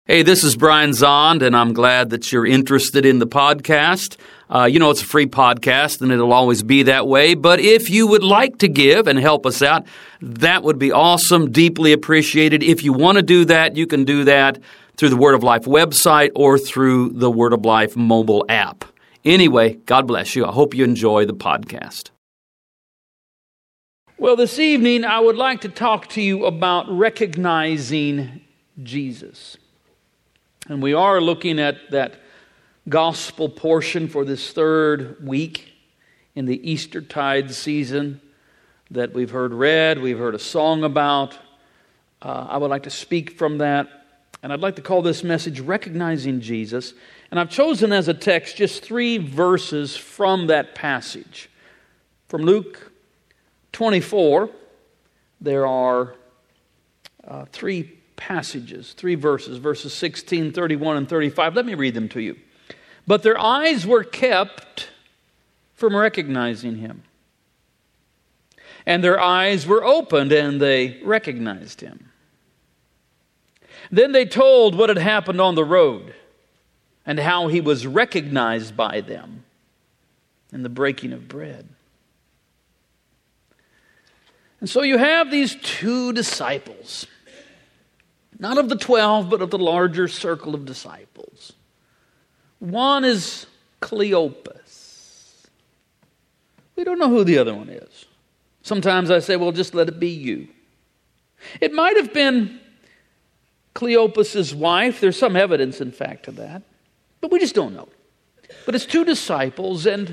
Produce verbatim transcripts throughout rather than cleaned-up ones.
Hey, this is Brian Zond, and I'm glad that you're interested in the podcast. Uh, you know, it's a free podcast, and it'll always be that way. But if you would like to give and help us out, that would be awesome, deeply appreciated. If you want to do that, you can do that through the Word of Life website or through the Word of Life mobile app. Anyway, God bless you. I hope you enjoy the podcast. Well, this evening, I would like to talk to you about recognizing Jesus. And we are looking at that gospel portion for this third week in the Eastertide season that we've heard read, we've heard a song about. Uh, I would like to speak from that. And I'd like to call this message Recognizing Jesus. And I've chosen as a text just three verses from that passage. From Luke twenty-four, there are uh, three passages, three verses, verses sixteen, thirty-one, and thirty-five. Let me read them to you. But their eyes were kept from recognizing him. And their eyes were opened, and they recognized him. Then they told what had happened on the road, and how he was recognized by them in the breaking of bread. And so you have these two disciples, not of the twelve, but of the larger circle of disciples. One is Cleopas. We don't know who the other one is. Sometimes I say, well, just let it be you. It might have been Cleopas' wife. There's some evidence, in fact, to that. But we just don't know. But it's two disciples, and,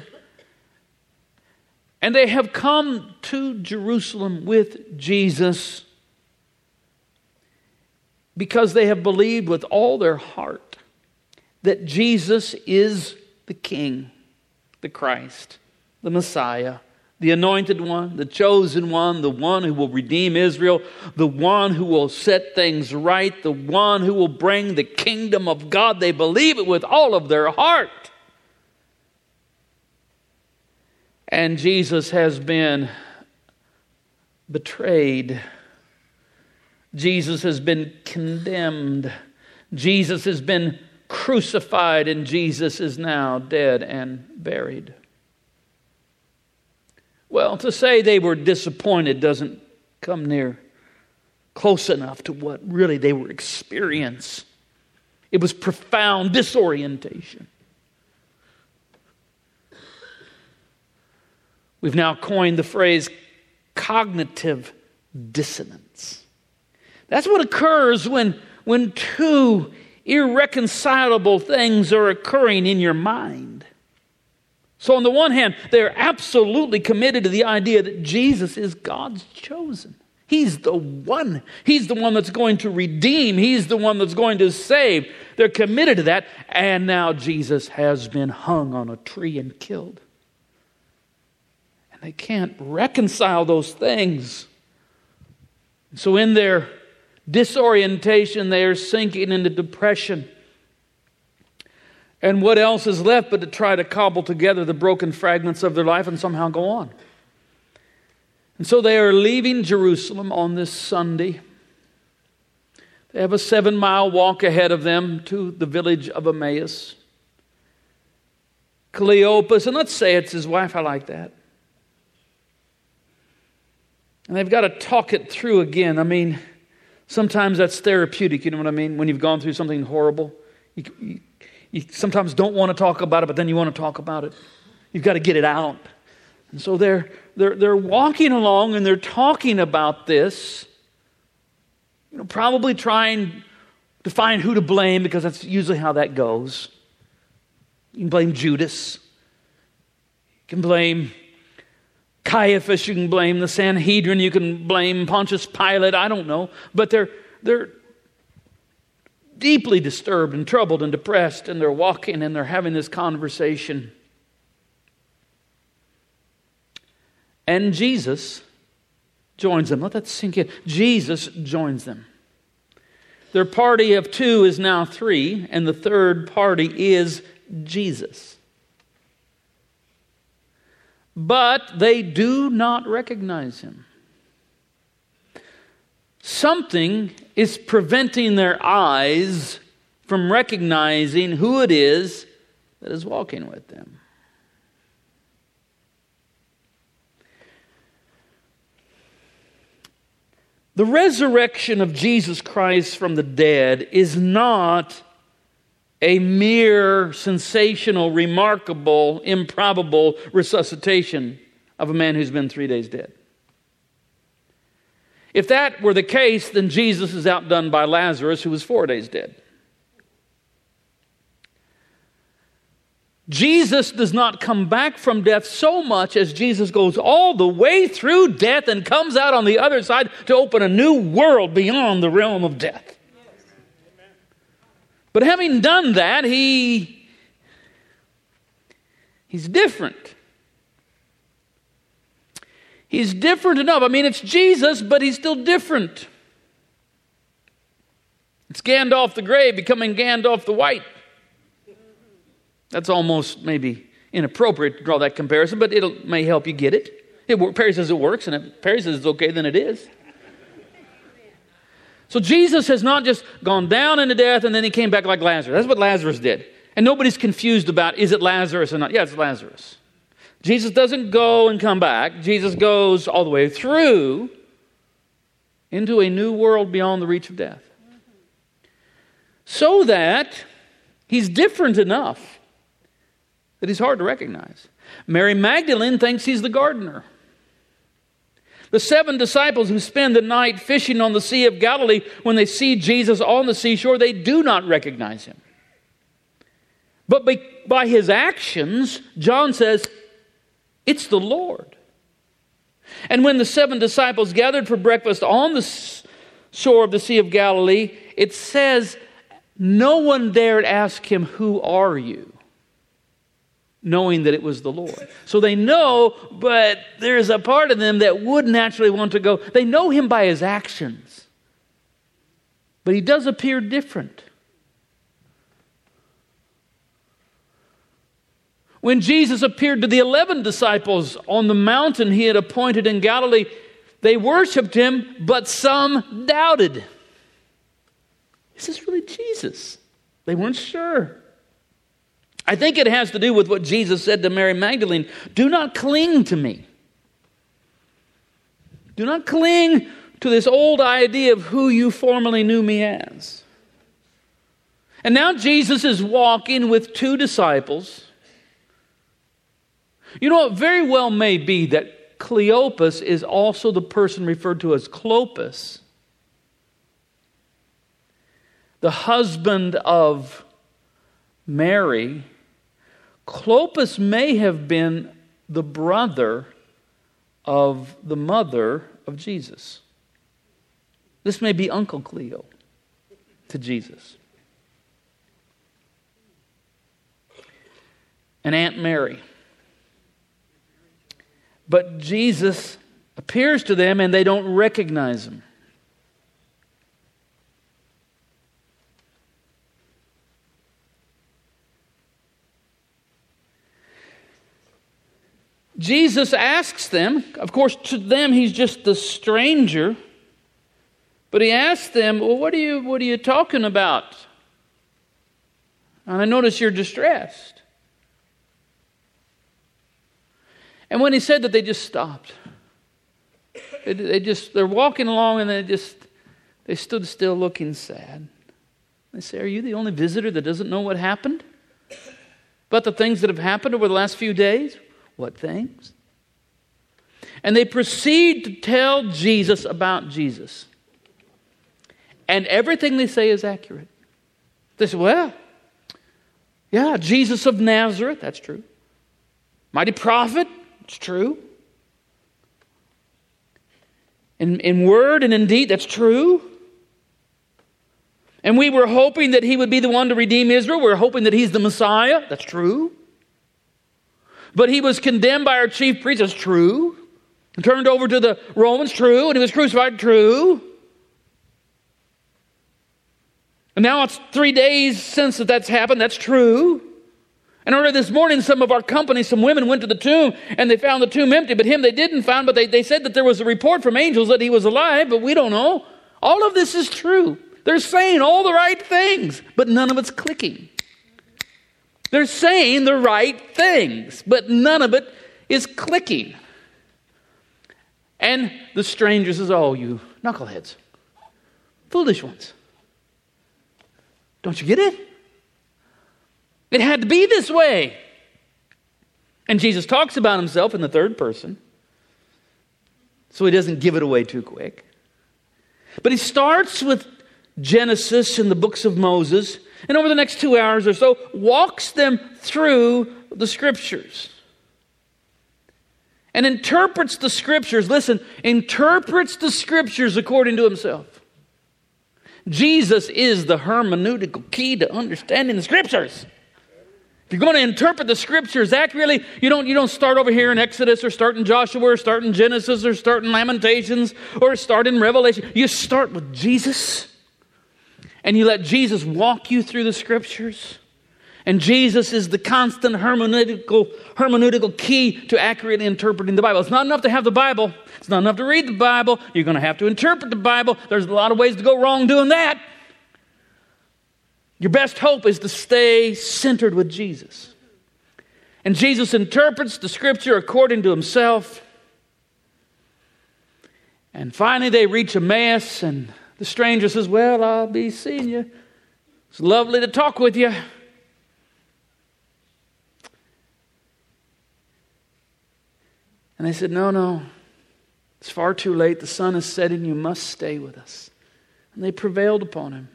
and they have come to Jerusalem with Jesus because they have believed with all their heart that Jesus is the King, the Christ, the Messiah, the Anointed One, the Chosen One, the one who will redeem Israel, the one who will set things right, the one who will bring the kingdom of God. They believe it with all of their heart. And Jesus has been betrayed. Jesus has been condemned. Jesus has been crucified, and Jesus is now dead and buried. Well, to say they were disappointed doesn't come near close enough to what really they were experiencing. It was profound disorientation. We've now coined the phrase cognitive dissonance. That's what occurs when, when two irreconcilable things are occurring in your mind. So on the one hand, they're absolutely committed to the idea that Jesus is God's chosen. He's the one. He's the one that's going to redeem. He's the one that's going to save. They're committed to that. And now Jesus has been hung on a tree and killed. And they can't reconcile those things. So in their disorientation, they are sinking into depression. And what else is left but to try to cobble together the broken fragments of their life and somehow go on? And so they are leaving Jerusalem on this Sunday. They have a seven-mile walk ahead of them to the village of Emmaus. Cleopas, and let's say it's his wife, I like that. And they've got to talk it through again. I mean, sometimes that's therapeutic, you know what I mean? When you've gone through something horrible, you, you You sometimes don't want to talk about it, but then you want to talk about it. You've got to get it out. And so they're, they're, they're walking along and they're talking about this, you know, probably trying to find who to blame, because that's usually how that goes. You can blame Judas. You can blame Caiaphas. You can blame the Sanhedrin. You can blame Pontius Pilate. I don't know. But they're they're deeply disturbed and troubled and depressed, and they're walking and they're having this conversation. And Jesus joins them. Let that sink in. Jesus joins them. Their party of two is now three, and the third party is Jesus. But they do not recognize him. Something is preventing their eyes from recognizing who it is that is walking with them. The resurrection of Jesus Christ from the dead is not a mere sensational, remarkable, improbable resuscitation of a man who's been three days dead. If that were the case, then Jesus is outdone by Lazarus, who was four days dead. Jesus does not come back from death so much as Jesus goes all the way through death and comes out on the other side to open a new world beyond the realm of death. But having done that, he he's different. He's different enough. I mean, it's Jesus, but he's still different. It's Gandalf the Grey becoming Gandalf the White. That's almost maybe inappropriate to draw that comparison, but it may help you get it. it Perry says it works, and if Perry says it's okay, then it is. So Jesus has not just gone down into death and then he came back like Lazarus. That's what Lazarus did. And nobody's confused about, is it Lazarus or not? Yeah, it's Lazarus. Jesus doesn't go and come back. Jesus goes all the way through into a new world beyond the reach of death. So that he's different enough that he's hard to recognize. Mary Magdalene thinks he's the gardener. The seven disciples who spend the night fishing on the Sea of Galilee, when they see Jesus on the seashore, they do not recognize him. But by, by his actions, John says, it's the Lord. And when the seven disciples gathered for breakfast on the shore of the Sea of Galilee, it says, no one dared ask him, who are you? Knowing that it was the Lord. So they know, but there's a part of them that would naturally want to go. They know him by his actions. But he does appear different. When Jesus appeared to the eleven disciples on the mountain he had appointed in Galilee, they worshiped him, but some doubted. Is this really Jesus? They weren't sure. I think it has to do with what Jesus said to Mary Magdalene. Do not cling to me. Do not cling to this old idea of who you formerly knew me as. And now Jesus is walking with two disciples. You know, it very well may be that Cleopas is also the person referred to as Clopas, the husband of Mary. Clopas may have been the brother of the mother of Jesus. This may be Uncle Cleo to Jesus. And Aunt Mary. But Jesus appears to them and they don't recognize him. Jesus asks them, of course to them he's just the stranger, but he asks them, well, what are you, what are you talking about? And I notice you're distressed. And when he said that, they just stopped. They, they just, they're walking along and they just, they stood still looking sad. They say, are you the only visitor that doesn't know what happened? But the things that have happened over the last few days? What things? And they proceed to tell Jesus about Jesus. And everything they say is accurate. They say, well, yeah, Jesus of Nazareth, that's true. Mighty prophet, it's true. In, in word and in deed, that's true. And we were hoping that he would be the one to redeem Israel. We were hoping that he's the Messiah, that's true. But he was condemned by our chief priests, that's true. And turned over to the Romans, true. And he was crucified, true. And now it's three days since that that's happened, that's true. And earlier this morning, some of our company, some women went to the tomb and they found the tomb empty, but him they didn't find, but they, they said that there was a report from angels that he was alive, but we don't know. All of this is true. They're saying all the right things, but none of it's clicking. They're saying the right things, but none of it is clicking. And the stranger says, oh, you knuckleheads, foolish ones. Don't you get it? It had to be this way. And Jesus talks about himself in the third person, so he doesn't give it away too quick. But he starts with Genesis and the books of Moses, and over the next two hours or so, walks them through the Scriptures. And interprets the Scriptures, listen, interprets the Scriptures according to himself. Jesus is the hermeneutical key to understanding the Scriptures. If you're going to interpret the Scriptures accurately, you don't, you don't start over here in Exodus or start in Joshua or start in Genesis or start in Lamentations or start in Revelation. You start with Jesus and you let Jesus walk you through the Scriptures. And Jesus is the constant hermeneutical, hermeneutical key to accurately interpreting the Bible. It's not enough to have the Bible. It's not enough to read the Bible. You're going to have to interpret the Bible. There's a lot of ways to go wrong doing that. Your best hope is to stay centered with Jesus. And Jesus interprets the Scripture according to himself. And finally they reach Emmaus, and the stranger says, well, I'll be seeing you. It's lovely to talk with you. And they said, no, no, it's far too late. The sun is setting. You must stay with us. And they prevailed upon him.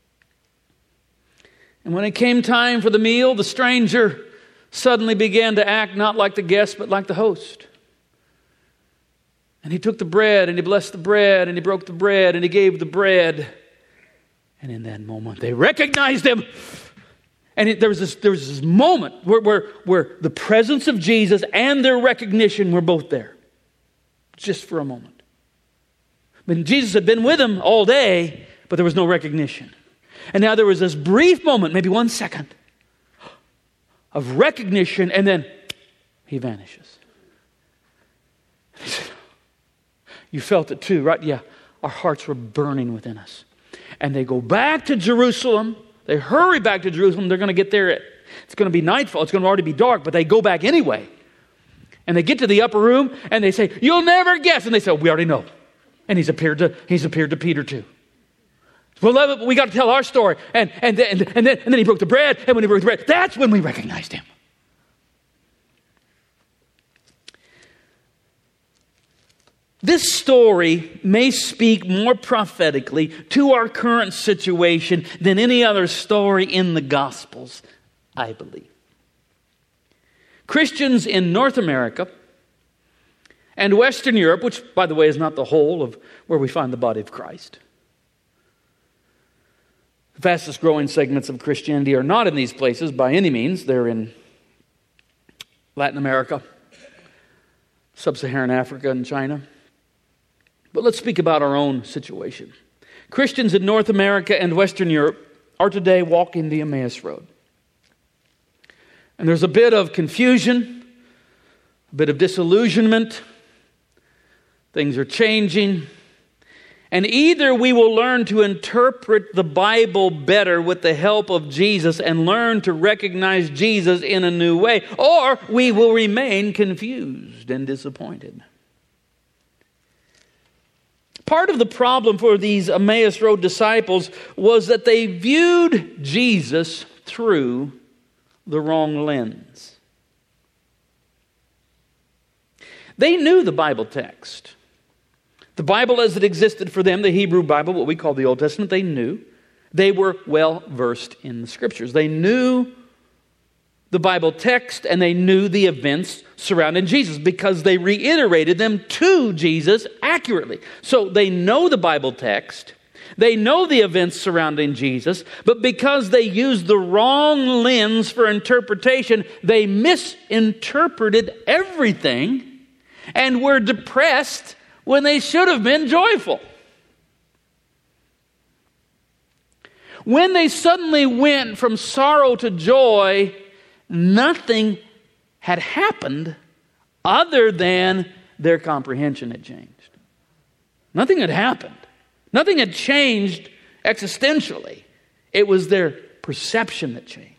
And when it came time for the meal, the stranger suddenly began to act not like the guest, but like the host. And he took the bread, and he blessed the bread, and he broke the bread, and he gave the bread. And in that moment, they recognized him. And it, there was this, there was this moment where, where, where the presence of Jesus and their recognition were both there. Just for a moment. But Jesus had been with them all day, but there was no recognition. And now there was this brief moment, maybe one second, of recognition, and then he vanishes. He said, you felt it too, right? Yeah, our hearts were burning within us. And they go back to Jerusalem. They hurry back to Jerusalem. They're going to get there. At, it's going to be nightfall. It's going to already be dark, but they go back anyway. And they get to the upper room, and they say, you'll never guess. And they say, we already know. And he's appeared to, he's appeared to Peter too. Well, we got to tell our story. And, and, and, and, then, and then he broke the bread. And when he broke the bread, that's when we recognized him. This story may speak more prophetically to our current situation than any other story in the Gospels, I believe. Christians in North America and Western Europe, which, by the way, is not the whole of where we find the body of Christ. The fastest growing segments of Christianity are not in these places by any means. They're in Latin America, Sub-Saharan Africa, and China. But let's speak about our own situation. Christians in North America and Western Europe are today walking the Emmaus Road. And there's a bit of confusion, a bit of disillusionment. Things are changing. And either we will learn to interpret the Bible better with the help of Jesus and learn to recognize Jesus in a new way, or we will remain confused and disappointed. Part of the problem for these Emmaus Road disciples was that they viewed Jesus through the wrong lens. They knew the Bible text. The Bible as it existed for them, the Hebrew Bible, what we call the Old Testament, they knew. They were well versed in the Scriptures. They knew the Bible text and they knew the events surrounding Jesus because they reiterated them to Jesus accurately. So they know the Bible text, they know the events surrounding Jesus, but because they used the wrong lens for interpretation, they misinterpreted everything and were depressed when they should have been joyful. When they suddenly went from sorrow to joy, nothing had happened other than their comprehension had changed. Nothing had happened. Nothing had changed Existentially, it was their perception that changed.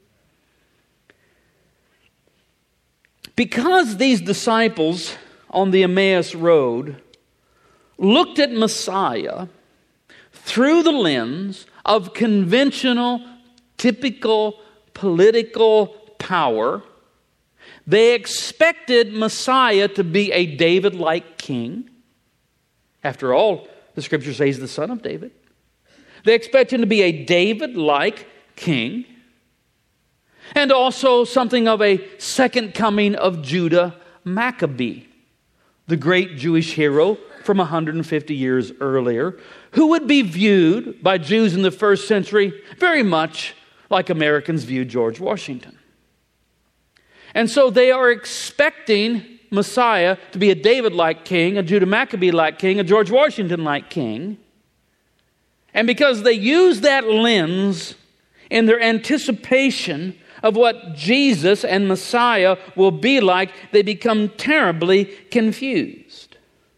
Because these disciples on the Emmaus Road looked at Messiah through the lens of conventional, typical political power, they expected Messiah to be a David-like king. After all, the Scripture says he's the son of David. They expect him to be a David-like king, and also something of a second coming of Judah Maccabee, the great Jewish hero from one hundred fifty years earlier, who would be viewed by Jews in the first century very much like Americans viewed George Washington. And so they are expecting Messiah to be a David-like king, a Judah Maccabee-like king, a George Washington-like king. And because they use that lens in their anticipation of what Jesus and Messiah will be like, they become terribly confused.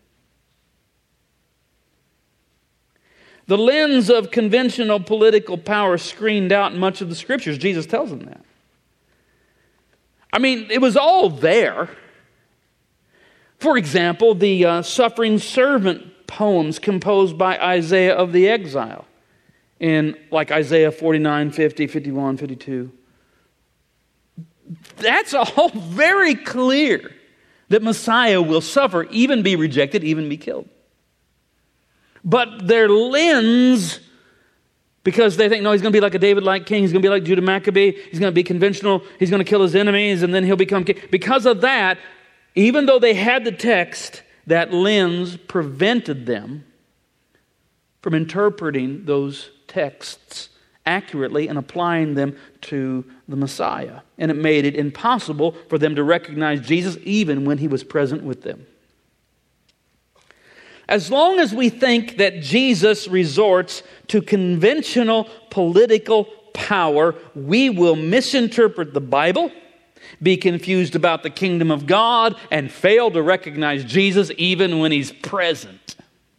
The lens of conventional political power screened out in much of the Scriptures. Jesus tells them that. I mean, it was all there. For example, the uh, suffering servant poems composed by Isaiah of the exile, in like Isaiah forty-nine, fifty, fifty-one, fifty-two. That's all very clear that Messiah will suffer, even be rejected, even be killed. But their lens, because they think, no, he's going to be like a David-like king, he's going to be like Judah Maccabee, he's going to be conventional, he's going to kill his enemies, and then he'll become king. Because of that, even though they had the text, that lens prevented them from interpreting those texts accurately and applying them to the Messiah. And it made it impossible for them to recognize Jesus even when he was present with them. As long as we think that Jesus resorts to conventional political power, we will misinterpret the Bible, be confused about the kingdom of God, and fail to recognize Jesus even when he's present.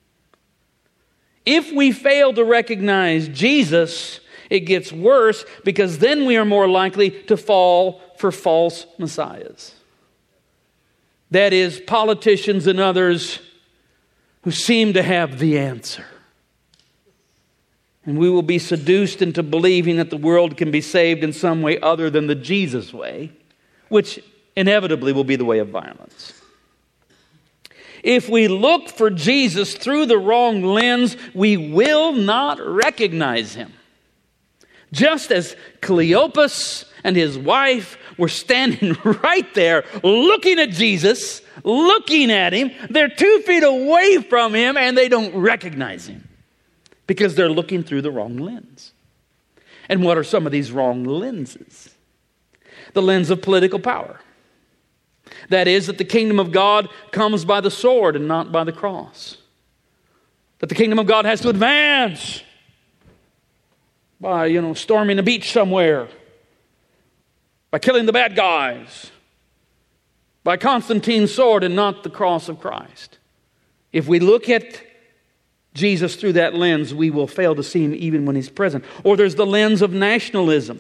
If we fail to recognize Jesus, it gets worse, because then we are more likely to fall for false messiahs. That is, politicians and others who seem to have the answer. And we will be seduced into believing that the world can be saved in some way other than the Jesus way, which inevitably will be the way of violence. If we look for Jesus through the wrong lens, we will not recognize him. Just as Cleopas and his wife were standing right there looking at Jesus, looking at him, they're two feet away from him and they don't recognize him because they're looking through the wrong lens. And what are some of these wrong lenses? The lens of political power. That is, that the kingdom of God comes by the sword and not by the cross. That the kingdom of God has to advance by, you know, storming a beach somewhere, by killing the bad guys, by Constantine's sword and not the cross of Christ. If we look at Jesus through that lens, we will fail to see him even when he's present. Or there's the lens of nationalism.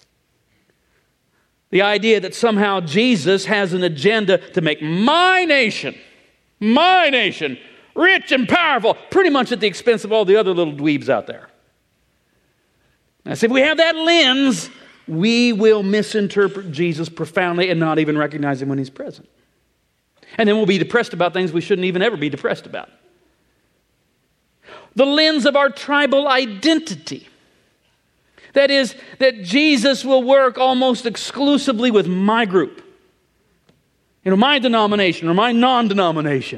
The idea that somehow Jesus has an agenda to make my nation, my nation, rich and powerful, pretty much at the expense of all the other little dweebs out there. Now, see, if we have that lens, we will misinterpret Jesus profoundly and not even recognize him when he's present. And then we'll be depressed about things we shouldn't even ever be depressed about. The lens of our tribal identity. That is, that Jesus will work almost exclusively with my group. You know, my denomination or my non-denomination.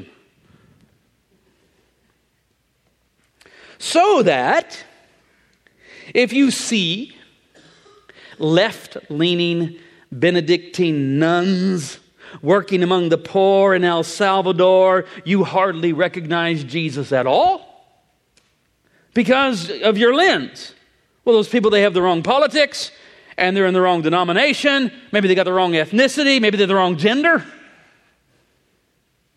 So that if you see left-leaning Benedictine nuns working among the poor in El Salvador, you hardly recognize Jesus at all because of your lens. Well, those people, they have the wrong politics, and they're in the wrong denomination. Maybe they got the wrong ethnicity. Maybe they're the wrong gender.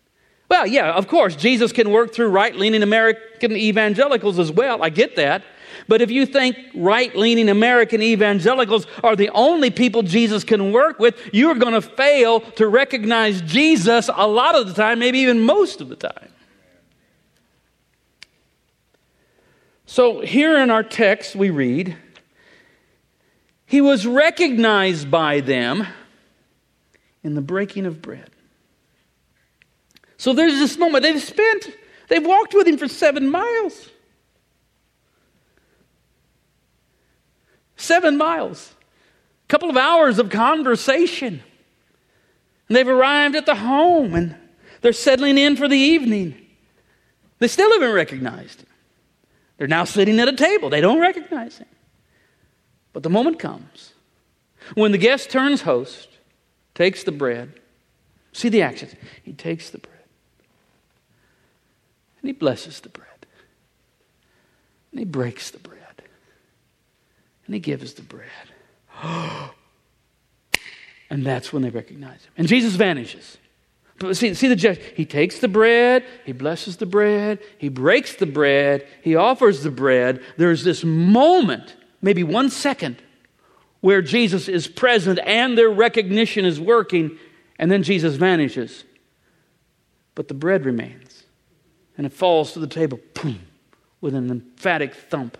Well, yeah, of course, Jesus can work through right-leaning American evangelicals as well. I get that. But if you think right-leaning American evangelicals are the only people Jesus can work with, you're going to fail to recognize Jesus a lot of the time, maybe even most of the time. So here in our text we read, he was recognized by them in the breaking of bread. So there's this moment. They've spent, they've walked with him for seven miles. Seven miles. A couple of hours of conversation. And they've arrived at the home and they're settling in for the evening. They still haven't recognized him. They're now sitting at a table. They don't recognize him. But the moment comes when the guest turns host, takes the bread. See the actions. He takes the bread. And he blesses the bread. And he breaks the bread. And he gives the bread. And that's when they recognize him. And Jesus vanishes. But see, see the gesture. He takes the bread, he blesses the bread, he breaks the bread, he offers the bread. There's this moment, maybe one second, where Jesus is present and their recognition is working, and then Jesus vanishes. But the bread remains. And it falls to the table, boom, with an emphatic thump,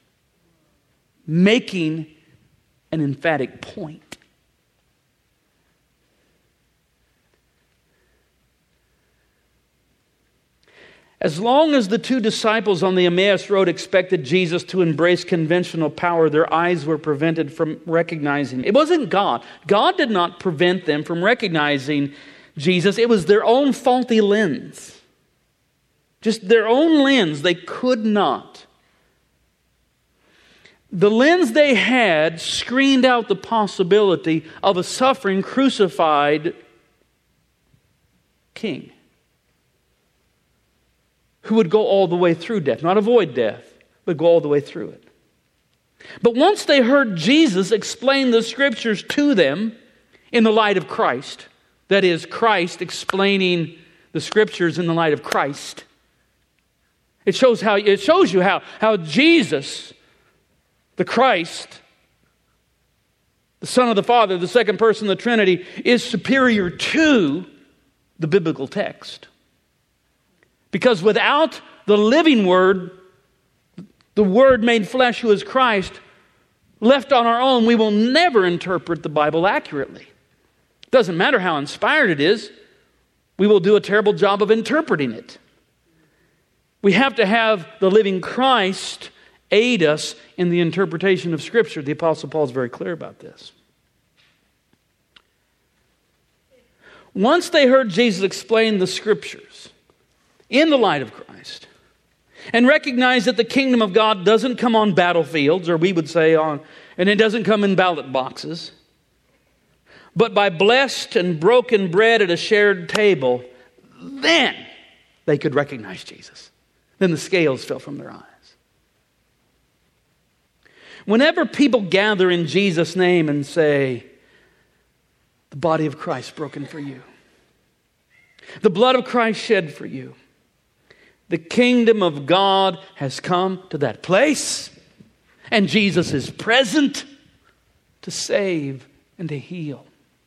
making an emphatic point. As long as the two disciples on the Emmaus Road expected Jesus to embrace conventional power, their eyes were prevented from recognizing him. It wasn't God. God did not prevent them from recognizing Jesus. It was their own faulty lens. Just their own lens. They could not. The lens they had screened out the possibility of a suffering, crucified king who would go all the way through death. Not avoid death, but go all the way through it. But once they heard Jesus explain the Scriptures to them in the light of Christ, that is, Christ explaining the Scriptures in the light of Christ, it shows how it shows you how, how Jesus, the Christ, the Son of the Father, the second person of the Trinity, is superior to the biblical text. Because without the living Word, the Word made flesh who is Christ, left on our own, we will never interpret the Bible accurately. It doesn't matter how inspired it is, we will do a terrible job of interpreting it. We have to have the living Christ aid us in the interpretation of Scripture. The Apostle Paul is very clear about this. Once they heard Jesus explain the Scriptures in the light of Christ, and recognize that the kingdom of God doesn't come on battlefields, or we would say on, and it doesn't come in ballot boxes, but by blessed and broken bread at a shared table, then they could recognize Jesus. Then the scales fell from their eyes. Whenever people gather in Jesus' name and say, the body of Christ broken for you, the blood of Christ shed for you, the kingdom of God has come to that place, and Jesus is present to save and to heal.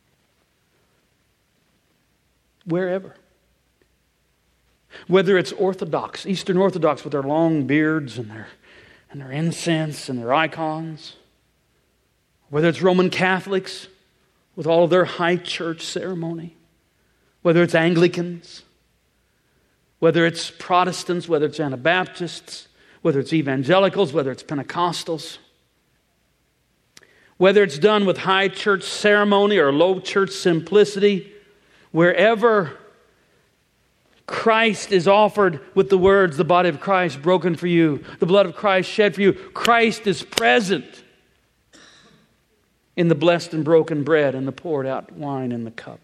Wherever. Whether it's Orthodox, Eastern Orthodox with their long beards and their, and their incense and their icons, whether it's Roman Catholics with all of their high church ceremony, whether it's Anglicans, whether it's Protestants, whether it's Anabaptists, whether it's evangelicals, whether it's Pentecostals, whether it's done with high church ceremony or low church simplicity, wherever Christ is offered with the words, the body of Christ broken for you, the blood of Christ shed for you, Christ is present in the blessed and broken bread and the poured out wine in the cup.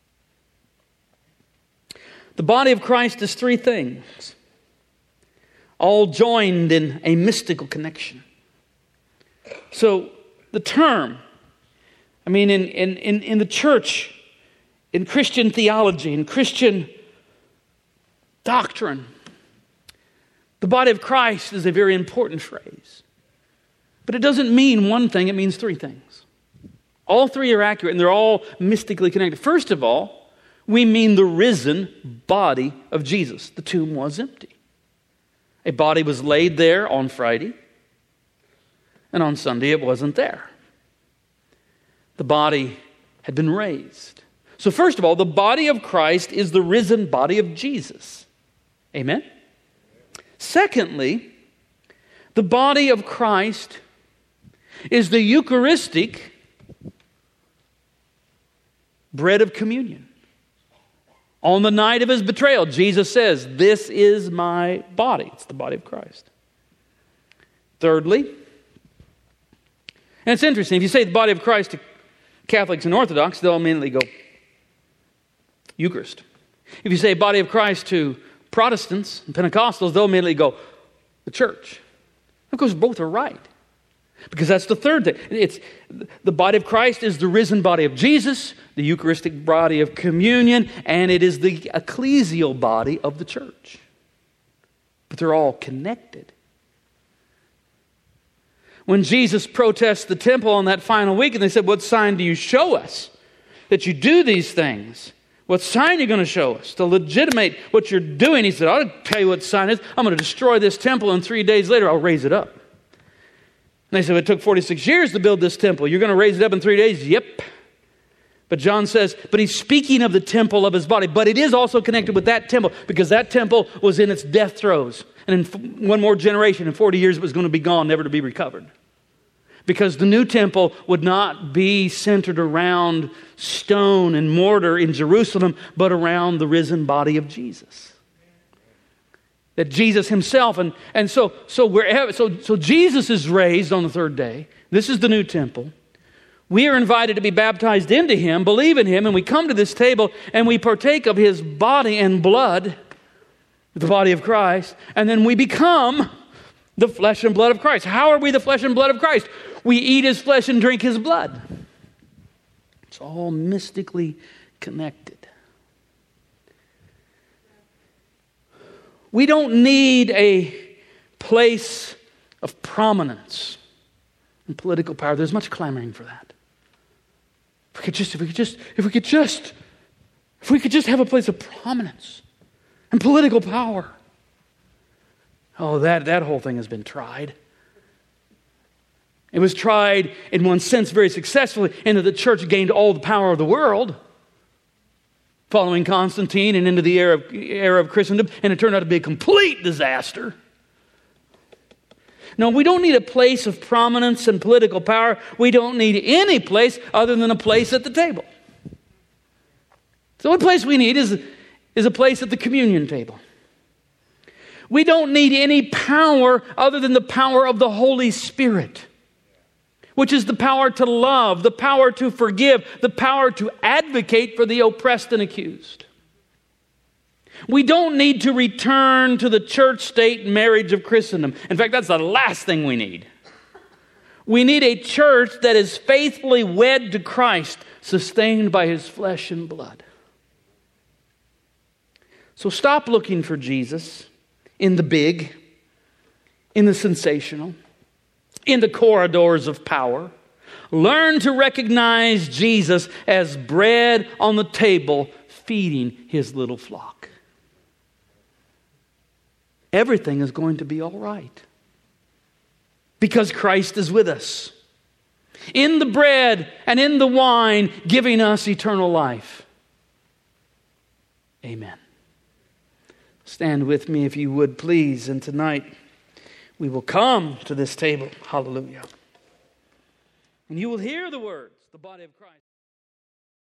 The body of Christ is three things, all joined in a mystical connection. So the term, I mean, in, in, in, in the church, in Christian theology, in Christian doctrine, The body of Christ is a very important phrase. But it doesn't mean one thing, it means three things. All three are accurate, and they're all mystically connected. First of all, we mean the risen body of Jesus. The tomb was empty. A body was laid there on Friday, and on Sunday it wasn't there. The body had been raised. So first of all, the body of Christ is the risen body of Jesus. Amen? Secondly, the body of Christ is the Eucharistic bread of communion. On the night of his betrayal, Jesus says, "This is my body." It's the body of Christ. Thirdly, and it's interesting, if you say the body of Christ to Catholics and Orthodox, they'll immediately go, Eucharist. If you say body of Christ to Protestants and Pentecostals, they'll immediately go, the church. Of course, both are right. Because that's the third thing. It's the body of Christ is the risen body of Jesus, the Eucharistic body of communion, and it is the ecclesial body of the church. But they're all connected. When Jesus protests the temple on that final week, and they said, "What sign do you show us that you do these things? What sign are you going to show us to legitimate what you're doing?" He said, "I'll tell you what sign is. I'm going to destroy this temple, and three days later I'll raise it up." And they said, "It took forty-six years to build this temple. You're going to raise it up in three days? Yep. But John says, but he's speaking of the temple of his body. But it is also connected with that temple, because that temple was in its death throes. And in one more generation, in forty years, it was going to be gone, never to be recovered. Because the new temple would not be centered around stone and mortar in Jerusalem, but around the risen body of Jesus. That Jesus himself, and, and so so wherever so so Jesus is raised on the third day. This is the new temple. We are invited to be baptized into him, believe in him, and we come to this table and we partake of his body and blood, the body of Christ, and then we become the flesh and blood of Christ. How are we the flesh and blood of Christ? We eat his flesh and drink his blood. It's all mystically connected. We don't need a place of prominence and political power. There's much clamoring for that. If we could just, if we could just, if we could just, if we could just have a place of prominence and political power. Oh, that, that whole thing has been tried. It was tried in one sense very successfully, in that the church gained all the power of the world following Constantine and into the era of, era of Christendom, and it turned out to be a complete disaster. No, we don't need a place of prominence and political power. We don't need any place other than a place at the table. So what place we need is, is a place at the communion table. We don't need any power other than the power of the Holy Spirit, which is the power to love, the power to forgive, the power to advocate for the oppressed and accused. We don't need to return to the church-state marriage of Christendom. In fact, that's the last thing we need. We need a church that is faithfully wed to Christ, sustained by his flesh and blood. So stop looking for Jesus in the big, in the sensational, in the corridors of power. Learn to recognize Jesus as bread on the table, feeding his little flock. Everything is going to be all right, because Christ is with us, in the bread and in the wine, giving us eternal life. Amen. Stand with me if you would, please. And tonight we will come to this table. Hallelujah. And you will hear the words, the body of Christ.